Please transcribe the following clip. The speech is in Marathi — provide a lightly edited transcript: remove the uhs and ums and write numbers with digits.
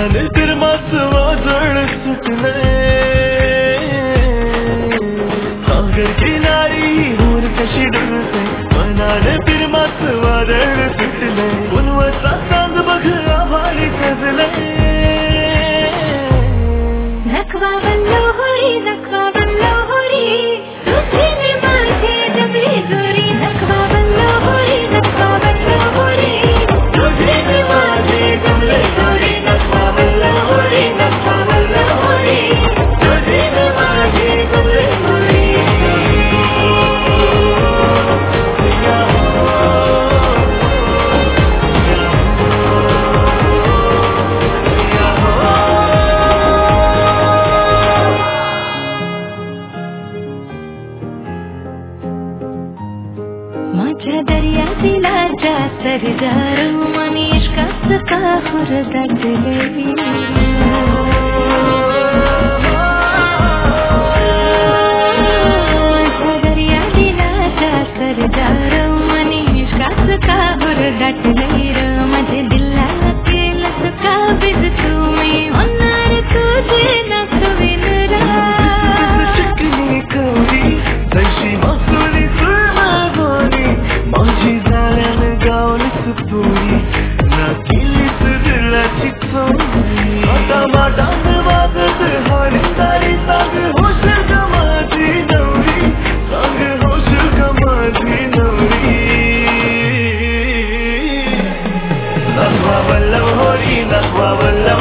मनान फिर वादळ सुटले सागर किनारी होर कशी डुलते मनान फिर वादळ सुटले उन्वचा चांद बघ आभाळी सजले नखवा बनलो होरी तुझे में माझे जमली जोरी नखवा बनलो होरी तुझे में माझे जमली जोरी नखवा बनलो होरी तुझे में माझे जमली जोरी माझ्या दर्यातीला जातर जारू मनी इश्कात का हुरदटले माझ्या दर्यातीला जातर जारू मनी इश्कात का हुरदटले माझे दिलाला केलंस का बिज तुम्ही होणार तुझे नखविन रा चिकनी कवरी तशी मासुरी माझी जाण्यानं गावलीच तुरी ना केलीच दिलाची चोरी आता माटांग वागत हारिंदारी सांग होशील का माझी नवरी सांग होशील का माझी नवरी नखवा वल्लभ होरी नखवा वल्लभ